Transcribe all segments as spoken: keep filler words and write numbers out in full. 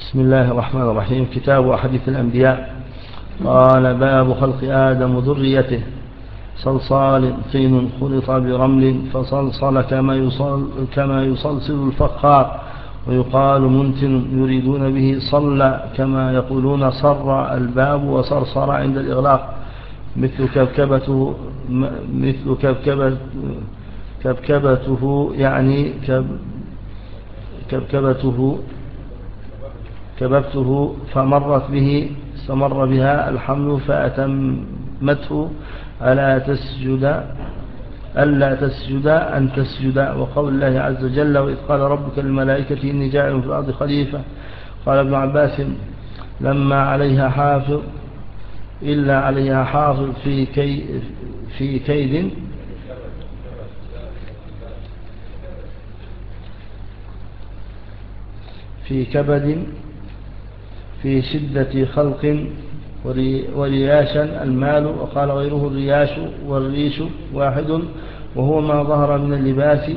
بسم الله الرحمن الرحيم. كتاب أحاديث الأنبياء. قال: باب خلق آدم وذريته. صلصال طين خلط برمل فصلصل كما يصل كما يصلصل الفخار، ويقال منتن يريدون به صلى كما يقولون صر الباب وصرصر عند الإغلاق. مثل كبكبته مثل كبكبة كبكبته يعني كب كبكبته كببته فمرت به استمر بها الحمل فأتمته ألا تسجد ألا تسجد أن تسجد. وقول الله عز وجل: وإذ قال ربك للملائكة إني جاعل في الأرض خليفة. قال ابن عباس: لما عليها حافظ إلا عليها حافظ في, كي في كيد في كبد في شدة خلق ورياشا المال. وقال غيره: الرياش والريش واحد، وهو ما ظهر من اللباس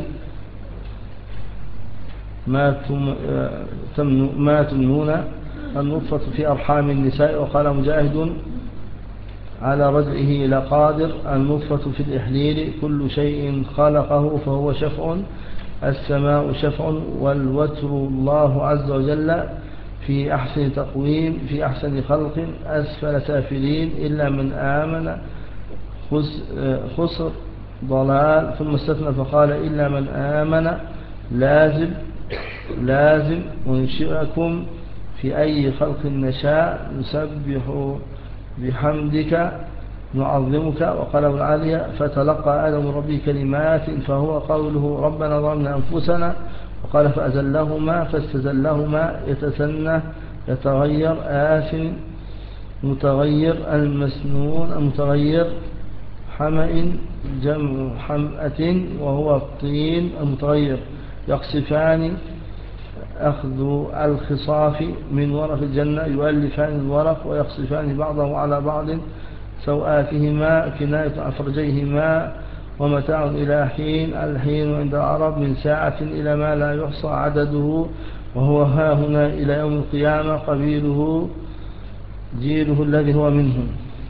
ما تمنون النطفة في أرحام النساء. وقال مجاهد: على رجعه لقادر، النطفة في الإحليل، كل شيء خلقه فهو شفع، السماء شفع، والوتر الله عز وجل في أحسن تقويم في أحسن خلق أسفل سافلين، إلا من آمن خسر ضلال. ثم استثنى فقال: إلا من آمن لازم لازم أنشئكم في أي خلق نشاء نسبح بحمدك نعظمك. وقال ابن العالية: فتلقى آدم ربي كلمات، فهو قوله ربنا ظلمنا أنفسنا. وقال: فأزلهما فاستزلهما يتسنى يتغير آثم متغير المسنون المتغير حمأ جمع حمأة وهو الطين المتغير يقصفان أخذ الخصاف من ورق الجنة يؤلفان الورق ويقصفان بعضه على بعض سوآتهما كناية عن فرجيهما ومتاع إلى حين. الحين عند العرب من ساعة إلى ما لا يحصى عدده، وهو ها هنا إلى يوم القيامة قبيله جيله الذي هو منهم.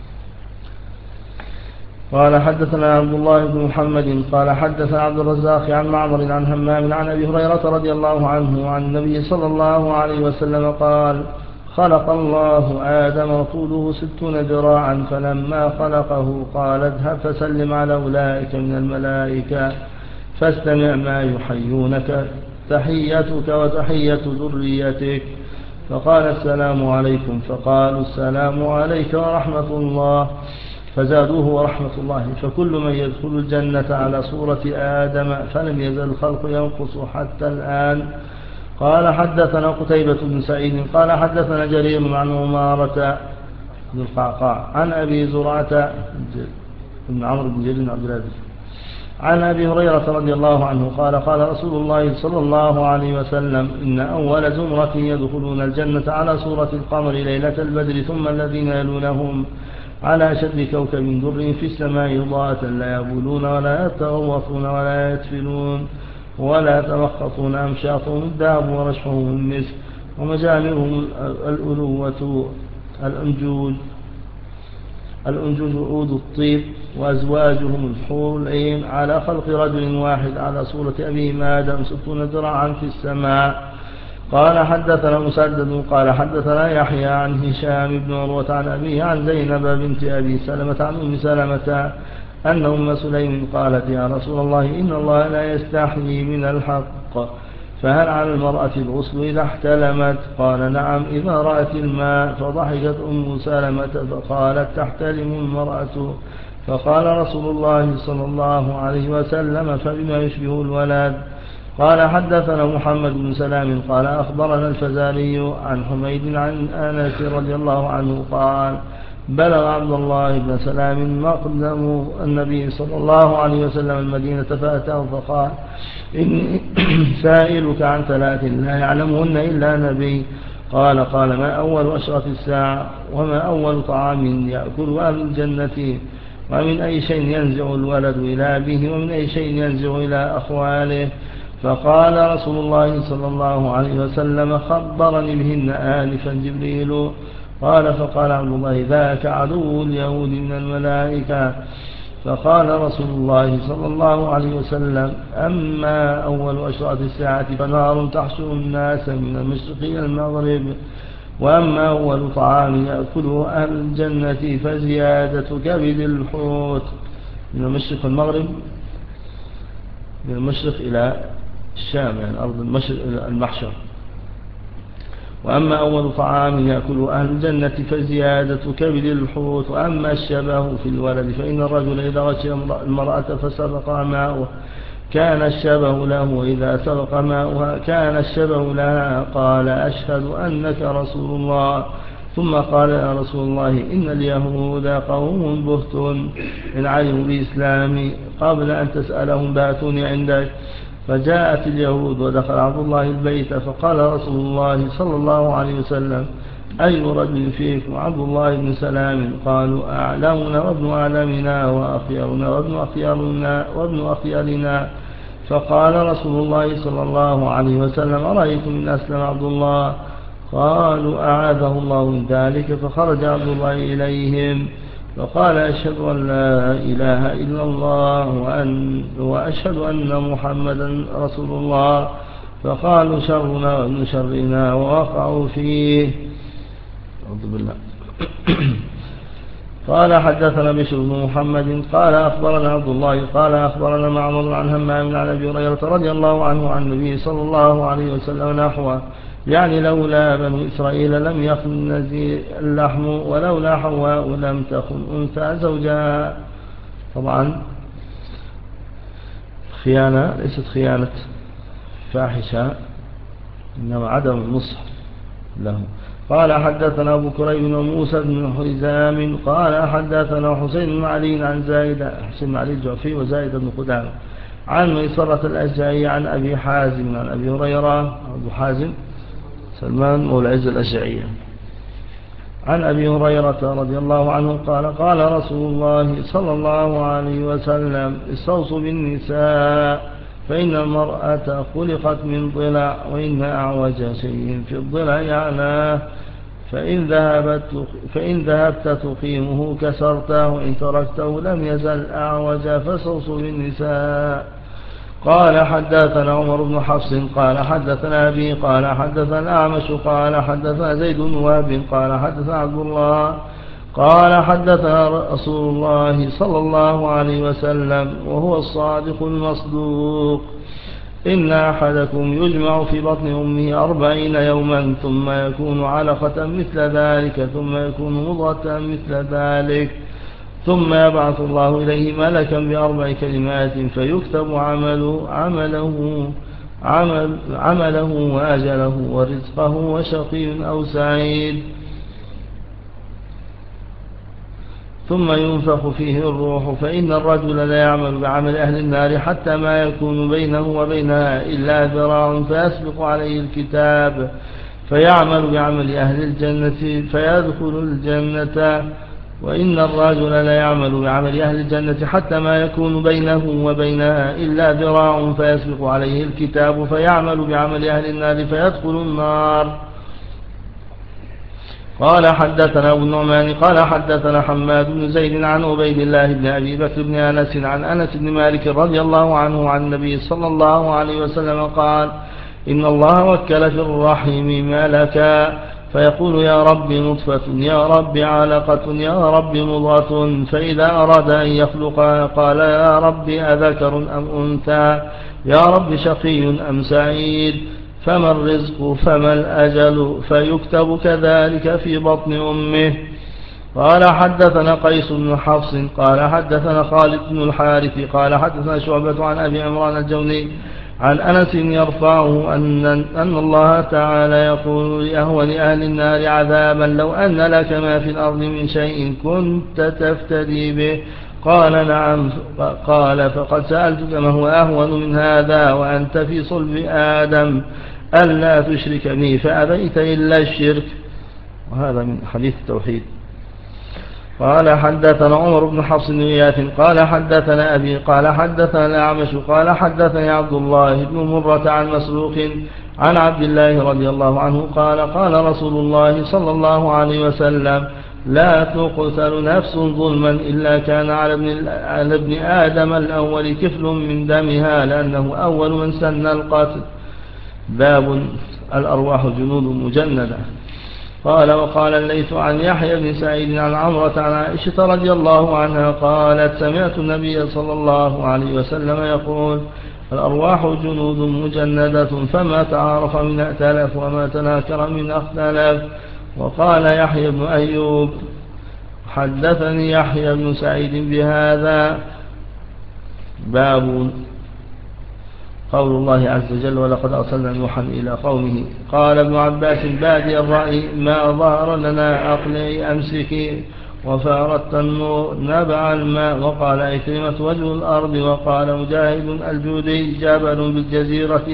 قال: حدثنا عبد الله بن محمد قال حدثنا عبد الرزاق عن معمر عن همام عن أبي هريرة رضي الله عنه عن النبي صلى الله عليه وسلم قال: خلق الله آدم وطوله ستون ذراعا، فلما خلقه قال: اذهب فسلم على أولئك من الملائكة فاستمع ما يحيونك تحيتك وتحية ذريتك. فقال: السلام عليكم. فقالوا: السلام عليك ورحمة الله. فزادوه ورحمة الله. فكل من يدخل الجنة على صورة آدم، فلم يزل الخلق ينقص حتى الآن. قال: حدثنا قتيبة بن سعيد قال حدثنا جرير عن عمارة بن القعقاع عن أبي زرعة بن عمرو بن جرير عبد العزيز عن أبي هريرة رضي الله عنه قال: قال رسول الله صلى الله عليه وسلم: إن أول زمرة يدخلون الجنة على صورة القمر ليلة البدر، ثم الذين يلونهم على شد كوكب در في السماء ضاءة لا يبولون ولا يتغوطون ولا يتفلون ولا يتمخطون أمشاطهم الذهب ورشحهم المسك ومجامرهم الألوة الأنجود الأنجود عود الطيب وأزواجهم الحور العين على خلق رجل واحد على صورة أبيهم آدم ستون ذراعا في السماء. قال: حدثنا مسدد قال حدثنا يحيى عن هشام بن عروة عن أبيه عن زينب بنت أبي سلمة عن أم سلمة أن أم سليم قالت: يا رسول الله، إن الله لا يستحيي من الحق، فهل على المرأة الغسل إذا احتلمت؟ قال: نعم، إذا رأت الماء. فضحكت أم سلمة فقالت: تحتلم المرأة؟ فقال رسول الله صلى الله عليه وسلم: فبما يشبه الولد؟ قال: حدثنا محمد بن سلام قال أخبرنا الفزاري عن حميد عن أنس رضي الله عنه قال: بلغ عبد الله بن سلام مقدم النبي صلى الله عليه وسلم المدينة فأتاه فقال: إني سائلك عن ثلاث لا يعلمهن إلا نبي. قال: قال: ما أول أشرة الساعة؟ وما أول طعام يأكل أهل الجنة؟ ومن أي شيء ينزع الولد إلى أبيه؟ ومن أي شيء ينزع إلى أخواله؟ فقال رسول الله صلى الله عليه وسلم خبرني بهن آنفا جبريل. قال فقال عبد الله ذاك عدو اليهود من الملائكة. فقال رسول الله صلى الله عليه وسلم أما أول أشراط الساعة فنار تحشر الناس من المشرق إلى المغرب، وأما أول طعام يأكله أهل الجنة فزيادة كبد الحوت من المشرق والمغرب، من المشرق إلى الشام يعني أرض المشرق إلى المحشر. وأما أول طعام يأكل أهل الجنة فزيادة كبد الحوت. وأما الشبه في الولد فإن الرجل إذا غشي المرأة فسبق ماؤه كان الشبه له، وإذا سبق ماؤها كان الشبه لها. قال أشهد أنك رسول الله. ثم قال يا رسول الله إن اليهود قوم بهت إن علموا بإسلامي قبل أن تسألهم باتوني عندك. فجاءت اليهود ودخل عبد الله البيت، فقال رسول الله صلى الله عليه وسلم أي رجل فيكم عبد الله بن سلام؟ قالوا أعلمنا وابن أعلمنا وأخيرنا وابن أخيرنا وابن أخيرنا. فقال رسول الله صلى الله عليه وسلم أرأيتم إن أسلم عبد الله؟ قالوا أعاذه الله من ذلك. فخرج عبد الله إليهم فقال أشهد أن لا إله إلا الله وأن وأشهد أن محمدا رسول الله. فقالوا شرنا وابن شرنا ووقعوا فيه. أعوذ بالله. قال حدثنا بشر بن محمد قال أخبرنا عبد الله قال أخبرنا معمر عن همام عن أبي هريرة رضي الله عنه عن النبي صلى الله عليه وسلم نحوه، يعني لولا بنو إسرائيل لم يخن نزيع اللحم ولولا حواء لم تخن أنثى زوجها. طبعا خيانة ليست خيانة فاحشة إنما عدم النصح له. قال حدثنا أبو كريب وموسى بن حزام قال حدثنا حسين بن علي عن زايد حسين بن علي الجعفي وزايد بن قدامة عن ميسرة الأشجعي عن أبي حازم عن أبي هريرة أبو حازم سلمان مولى العز الأشجعي عن أبي هريرة رضي الله عنه قال قال رسول الله صلى الله عليه وسلم استوصوا بالنساء فإن المرأة خلقت من ضلع وإن أعوج شيء في الضلع أعلاه، فإن ذهبت فإن ذهبت تقيمه كسرته وإن تركته لم يزل أعوج فاستوصوا بالنساء. قال حدثنا عمر بن حفص قال حدثنا أبي قال حدثنا الأعمش قال حدثنا زيد بن وهب قال حدثنا عبد الله قال حدثنا رسول الله صلى الله عليه وسلم وهو الصادق المصدوق إن أحدكم يجمع في بطن أمه أربعين يوما ثم يكون علقة مثل ذلك ثم يكون مضغة مثل ذلك ثم يبعث الله إليه ملكا بأربع كلمات فيكتب عمله عمله عمل عمله وأجله ورزقه وشقي أو سعيد، ثم ينفخ فيه الروح فإن الرجل لا يعمل بعمل أهل النار حتى ما يكون بينه وبينها إلا ذراع فيسبق عليه الكتاب فيعمل بعمل أهل الجنة فيدخل الجنة، وإن الرجل لا يعمل بعمل أهل الجنة حتى ما يكون بينه وبينها إلا ذراع فيسبق عليه الكتاب فيعمل بعمل أهل النار فيدخل النار. قال حدثنا أبو النعمان قال حدثنا حماد بن زيد عن عبيد الله بن أبي بكر بن أنس عن أنس بن مالك رضي الله عنه عن النبي صلى الله عليه وسلم قال إن الله وكل في الرحم ملكا فيقول يا رب نطفة يا رب علقة يا رب مضغة، فإذا أراد أن يخلق قال يا رب أذكر أم أنثى يا رب شقي أم سعيد، فما الرزق فما الأجل فيكتب كذلك في بطن أمه. قال حدثنا قيس بن حفص قال حدثنا خالد بن الحارث قال حدثنا شعبة عن أبي عمران الجوني عن أنس يرفعه أن, أن الله تعالى يقول لأهون أهل النار عذابا لو أن لك ما في الأرض من شيء كنت تفتدي به. قال نعم. قال فقد سألتك ما هو أهون من هذا وأنت في صلب آدم ألا تشرك بي فأبيت إلا الشرك. وهذا من حديث التوحيد. قال حدثنا عمر بن حفص بن غياث قال حدثنا أبي قال حدثنا الأعمش قال حدثني عبد الله بن مرة عن مسروق عن عبد الله رضي الله عنه قال قال رسول الله صلى الله عليه وسلم لا تقتل نفس ظلما إلا كان على ابن, على ابن آدم الأول كفل من دمها لأنه أول من سن القتل. باب الأرواح جنود مجندة. قال وقال الليث عن يحيى بن سعيد عن عمرة عن عائشة رضي الله عنها قالت سمعت النبي صلى الله عليه وسلم يقول الأرواح جنود مجندة فما تعارف من ائتلف وما تناكر من اختلف. وقال يحيى بن أيوب حدثني يحيى بن سعيد بهذا. باب قول الله عز وجل ولقد أرسلنا نوحا إلى قومه. قال ابن عباس بادي الرأي ما ظهر لنا أقلي أمسكي وفار التنور نبع الماء. وقال عكرمة وجه الأرض. وقال مجاهد الجودي جبل بالجزيرة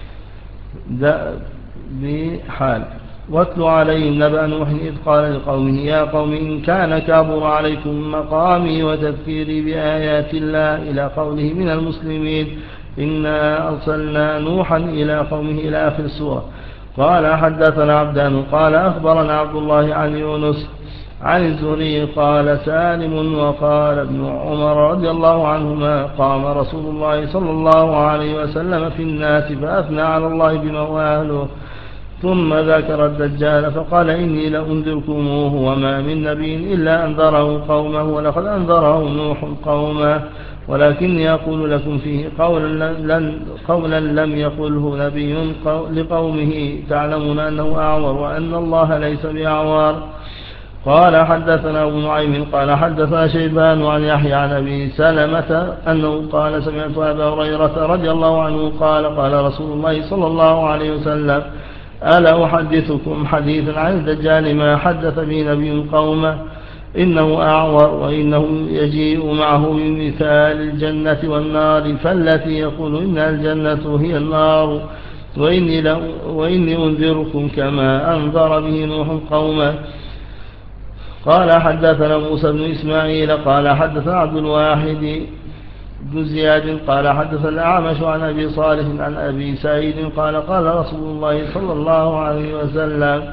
بحال. واتل عليهم نبأ نوح إذ قال لقومه يا قوم إن كان كبر عليكم مقامي وتذكيري بآيات الله إلى قوله من المسلمين إنا أرسلنا نوحا إلى قومه إلى آخر السورة. قال حدثنا عبدان قال أخبرنا عبد الله عن يونس عن الزهري قال سالم وقال ابن عمر رضي الله عنهما قام رسول الله صلى الله عليه وسلم في الناس فأثنى على الله بما هو أهله ثم ذكر الدجال فقال إني لأنذركموه وما من نبي إلا أنذره قومه ولقد أنذره نوح قومه ولكني أقول لكم فيه قولا لن, قولا لم يقله نبي لقومه تعلمون أنه أعور وأن الله ليس بأعور. قال حدثنا أبو نعيم قال حدثنا شيبان عن يحيى عن أبي سلمة أنه قال سمعت أبا هريرة رضي الله عنه قال قال رسول الله صلى الله عليه وسلم ألا أحدثكم حديثا عن الدجال ما حدث به نبي قومه إنه أعور وإنه يجيء معه بمثال الجنة والنار فالتي يقول إن الجنة هي النار وإني, وإني أنذركم كما أنذر به نوح قومه. قال حدثنا موسى بن إسماعيل قال حدثنا عبد الواحد بن زياد قال حدث الأعمش عن أبي صالح عن أبي سعيد قال قال رسول الله صلى الله عليه وسلم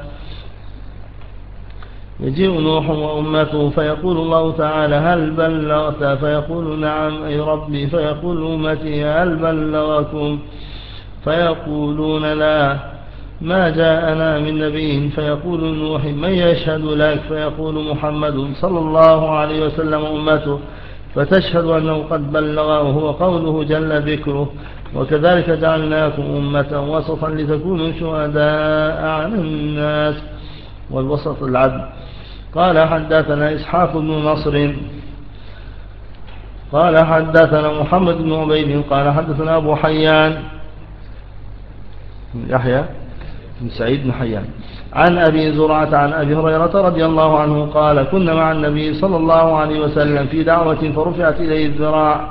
يجيء نوح وأمته فيقول الله تعالى هل بلغت فيقول نعم أي ربي فيقول أمتي هل بلغكم فيقولون لا ما جاءنا من نبي فيقول نوح من يشهد لك فيقول محمد صلى الله عليه وسلم أمته فتشهد أنه قد بلغ وهو قوله جل ذكره وكذلك جعلناكم أمة وسطا لتكونوا شهداء على الناس والوسط العدل. قال حدثنا إسحاق بن نصر قال حدثنا محمد بن عبيد قال حدثنا أبو حيان يحيى بن سعيد بن حيان عن أبي زرعة عن أبي هريرة رضي الله عنه قال كنا مع النبي صلى الله عليه وسلم في دعوة فرفعت إليه الذراع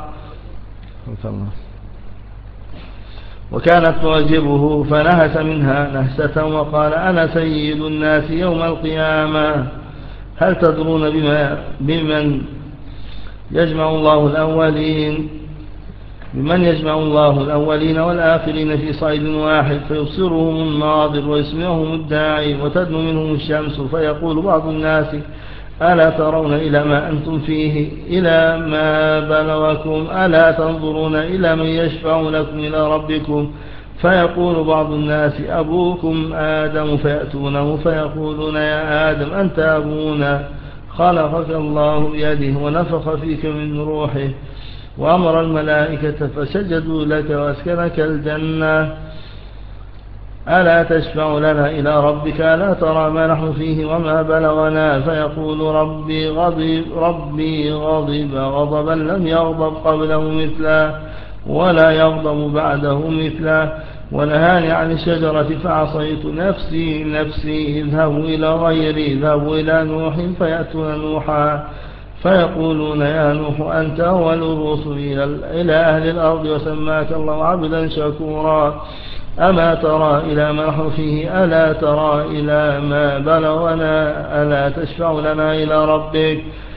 وكانت تعجبه فنهس منها نهسة وقال أنا سيد الناس يوم القيامة هل تدرون بما بمن يجمع الله الأولين بمن يجمع الله الأولين والآخرين في صعيد واحد فيبصرهم الناظر ويسمعهم الداعي وتدنو منهم الشمس فيقول بعض الناس ألا ترون إلى ما أنتم فيه إلى ما بلغكم ألا تنظرون إلى من يشفع لكم إلى ربكم فيقول بعض الناس أبوكم آدم فيأتونه فيقولون يا آدم أنت أبونا خلقك الله بيده ونفخ فيك من روحه وأمر الملائكة فسجدوا لك واسكنك الجنة ألا تشفع لنا إلى ربك ألا ترى ما نحن فيه وما بلغنا فيقول ربي غضب ربي غضب غضبا لم يغضب قبله مثله ولا يغضب بعده مثله ونهاني عن الشجرة فعصيت نفسي نفسي اذهبوا إلى غيري اذهبوا إلى نوح فيأتون نوحا فيقولون يا نوح أنت أول الرسل إلى أهل الأرض وسماك الله عبدا شكورا أما ترى إلى ما نحن فيه ألا ترى إلى ما بلغنا ألا تشفع لنا إلى ربك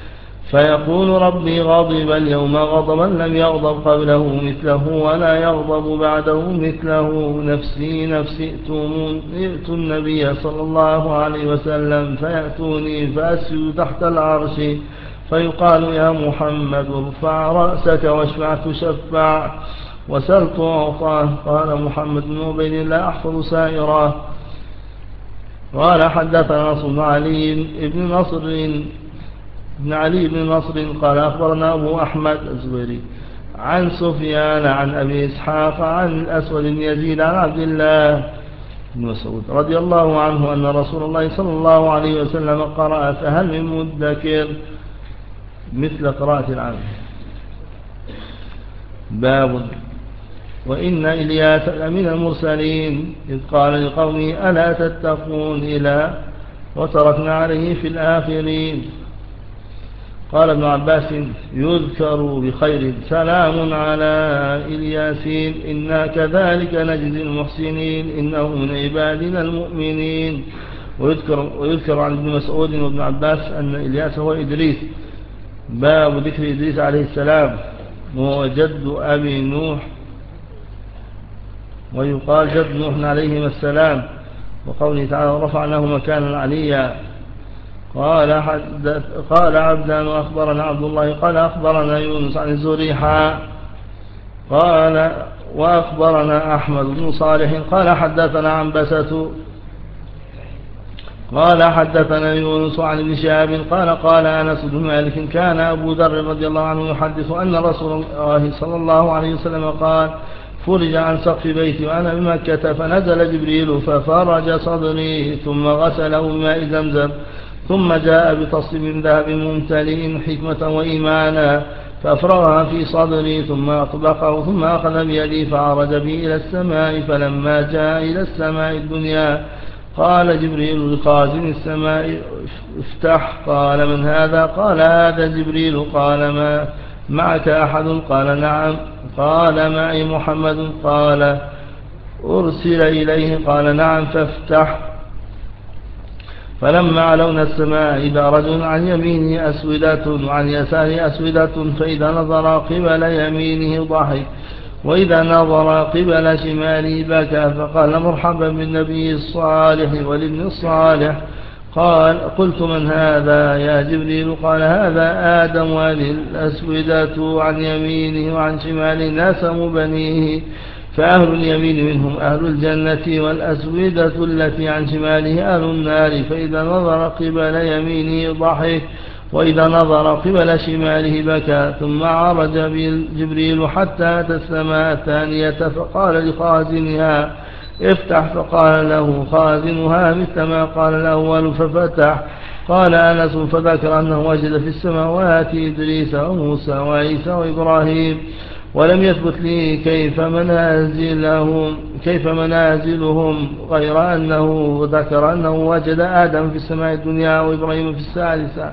فيقول ربي غضب اليوم غضبا لم يغضب قبله مثله ولا يغضب بعده مثله. نفسي نفسي ائتوا النبي صلى الله عليه وسلم فيأتوني فأسجد تحت العرش فيقال يا محمد ارفع رأسك واشفع تشفع وسل تعطى. قال محمد بن عبيد الله أحفظ سائراه. قال حدثنا نصر بن علي بن نصر بن علي بن نصر قال أخبرنا أبو أحمد الزبيري عن سفيان عن أبي إسحاق عن الأسود بن يزيد عن عبد الله بن مسعود رضي الله عنه أن رسول الله صلى الله عليه وسلم قرأ فهل من مدكر مثل قراءة العام. باب وإن إلياس لمن المرسلين إذ قال لقومه ألا تتقون إلى وتركنا عليه في الآخرين. قال ابن عباس يذكر بخير سلام على إلياسين إنا كذلك نجزي المحسنين إنه من عبادنا المؤمنين. ويذكر, ويذكر عن ابن مسعود وابن عباس أن إلياس هو إدريس. باب ذكر إدريس عليه السلام وهو جد أبي نوح ويقال جد نوح عليهما السلام وقوله تعالى رفعناه مكانا عليا. قال, حدث قال عبدان وأخبرنا عبد الله قال أخبرنا يونس عن الزريحة قال وأخبرنا أحمد بن صالح قال حدثنا عنبسة قال حدثنا يونس عن ابن شهاب قال قال أنس بن مالك كان أبو ذر رضي الله عنه يحدث أن رسول الله صلى الله عليه وسلم قال فرج عن سقف بيتي وأنا بمكة فنزل جبريل ففرج صدري ثم غسله بماء زمزم ثم جاء بتصل من ذهب ممتلئ حكمة وإيمانا فأفرغها في صدري ثم أطبقه ثم أخذ بيدي فعرج بي إلى السماء. فلما جاء إلى السماء الدنيا قال جبريل لخازن السماء افتح. قال من هذا؟ قال هذا جبريل. قال ما معك أحد؟ قال نعم. قال معي محمد. قال أرسل إليه؟ قال نعم. فافتح. فلما علونا السماء إذا رجل عن يمينه أسودة وعن يساره أسودة فإذا نظر قبل يمينه ضحك وإذا نظر قبل شماله بكى فقال مرحبا بالنبي الصالح والابن الصالح. قال قلت من هذا يا جبريل؟ قال هذا آدم وهذه الأسودة عن يمينه وعن شماله ناسم بنيه فأهل اليمين منهم أهل الجنة والأسودة التي عن شماله أهل النار. فإذا نظر قبل يمينه ضحك وإذا نظر قبل شماله بكى. ثم عرج جبريل حتى أتى السماء الثانية فقال لخازنها افتح. فقال له خازنها مثل ما قال الأول ففتح. قال أنس فذكر أنه وجد في السماوات إدريس وموسى وعيسى وإبراهيم ولم يثبت لي كيف منازلهم, كيف منازلهم غير أنه ذكر أنه وجد آدم في السماء الدنيا وإبراهيم في الثالثة.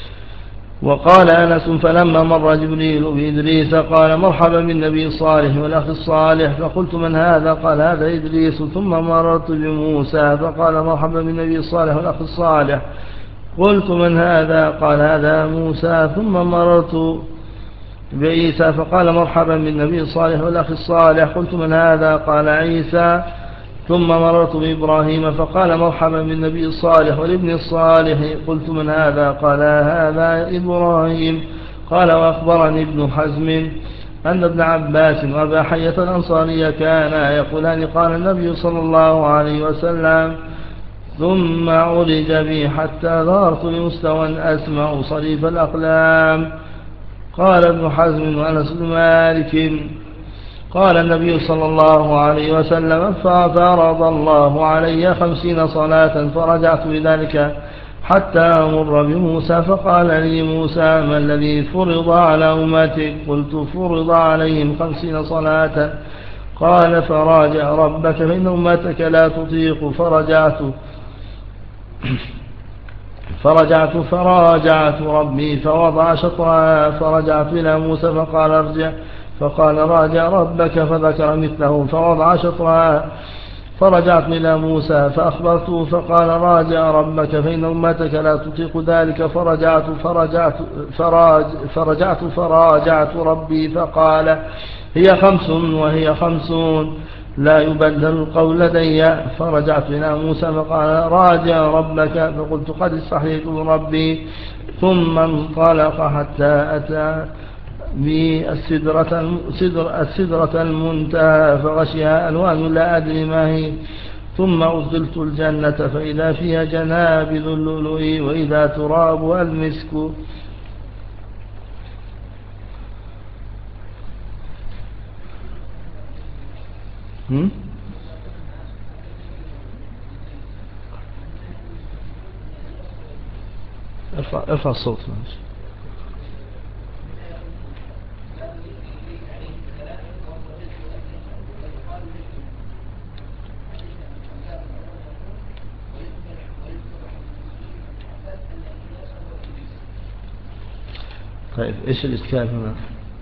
وقال أنس فلما مر جبريل بإدريس قال مرحبا بالنبي الصالح والأخ الصالح. فقلت من هذا؟ قال هذا إدريس. ثم مررت بموسى فقال مرحبا بالنبي الصالح والأخ الصالح. قلت من هذا؟ قال هذا موسى. ثم مررت بعيسى فقال مرحبا بالنبي الصالح والأخ الصالح. قلت من هذا؟ قال عيسى. ثم مررت بإبراهيم فقال مرحبا بالنبي الصالح والابن الصالح. قلت من هذا؟ قال هذا إبراهيم. قال وأخبرني ابن حزم أن ابن عباس وأبا حية الأنصاري كانا يقولان قال النبي صلى الله عليه وسلم ثم عرج بي حتى ظهرت بمستوى أسمع صريف الأقلام. قال ابن حزم وأنس بن مالك قال النبي صلى الله عليه وسلم ففرض الله علي خمسين صلاة فرجعت بذلك حتى أمر بموسى فقال لي موسى ما الذي فرض على أمتك؟ قلت فرض عليهم خمسين صلاة. قال فراجع ربك فإن أمتك لا تطيق. فرجعت فرجعت فراجعت ربي فوضع شطرها فرجعت إلى موسى فقال ارجع فقال راجع ربك فذكر مثله فوضع شطرها فرجعت إلى موسى فأخبرته فقال راجع ربك فإن أمتك لا تطيق ذلك. فرجعت فرجعت فراج فرجعت فراجعت ربي فقال هي خمس وهي خمسون لا يبدل القول لدي. فرجعت إلى موسى فقال راجع ربك فقلت قد استحييت من ربي. ثم انطلق حتى أتى بالسدرة السدرة المنتهى فغشيها ألوان لا أدري ما هي. ثم أدخلت الجنة فإذا فيها جنابذ اللؤلؤ وإذا ترابها المسك. هم؟ ارفع, ارفع الصوت ماشي. طيب إيش الإشكال هنا؟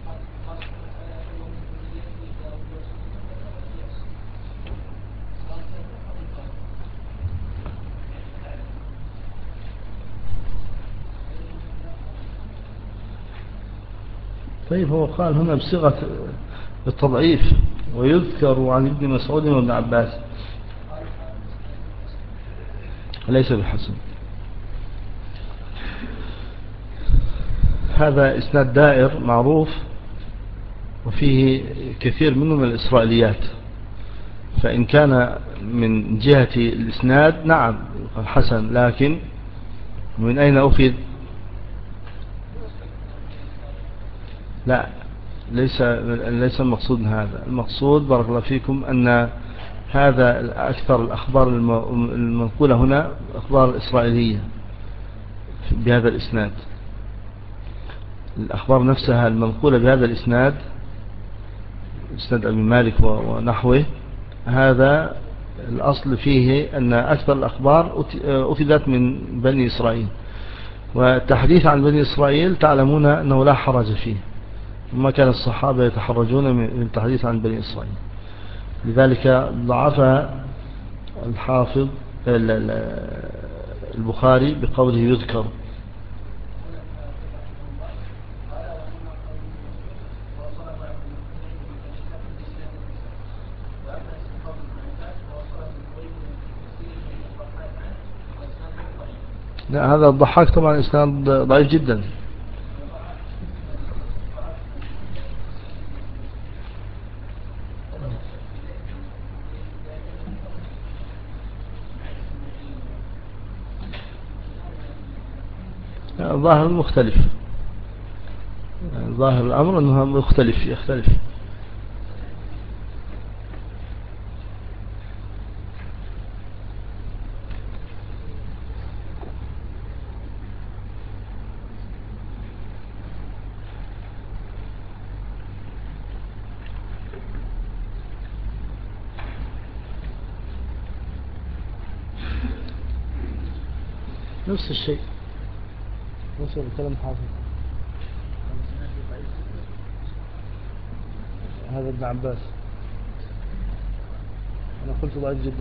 طيب هو قال هنا بصيغة التضعيف ويذكر عن ابن مسعود وابن عباس ليس بحسن. هذا إسناد دائر معروف وفيه كثير منه من الإسرائيليات، فإن كان من جهة الإسناد نعم حسن، لكن من أين أخذ؟ لا ليس ليس المقصود هذا. المقصود بارك الله فيكم أن هذا أكثر الأخبار المنقولة هنا أخبار إسرائيلية بهذا الإسناد. الأخبار نفسها المنقولة بهذا الإسناد إسناد أبي مالك ونحوه، هذا الأصل فيه أن أكثر الأخبار أخذت من بني إسرائيل، والتحديث عن بني إسرائيل تعلمون أنه لا حرج فيه، وما كان الصحابة يتحرجون من التحديث عن بني إسرائيل. لذلك ضعف الحافظ البخاري بقوله يذكر. لا هذا الضحاك طبعا إسناد ضعيف جدا. ظاهر مختلف، ظاهر الأمر أنه مختلف يختلف. نفس الشيء نفس الكلام حافظ. هذا ابن عباس أنا قلت ضعيف جدا.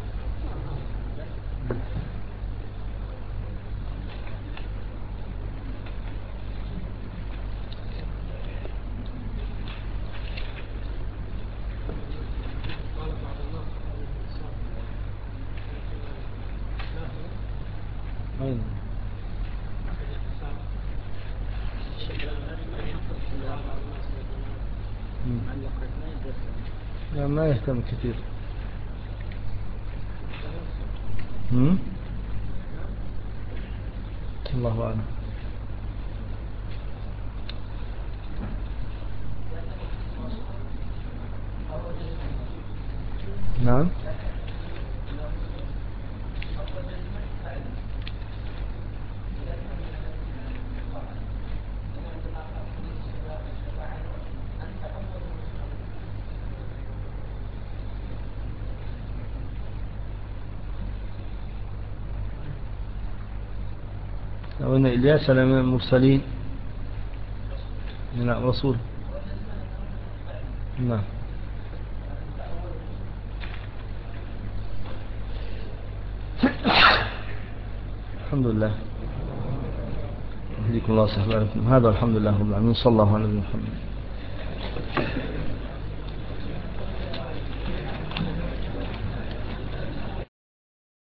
أين لا ما يهتم كثير. هم؟ الله أعلم. نعم لو أن إلياس لمن المرسلين. نعم رسول. نعم الحمد لله. يهديكم الله ويصلح بالكم. هذا الحمد لله رب العالمين. صلى الله على نبينا محمد.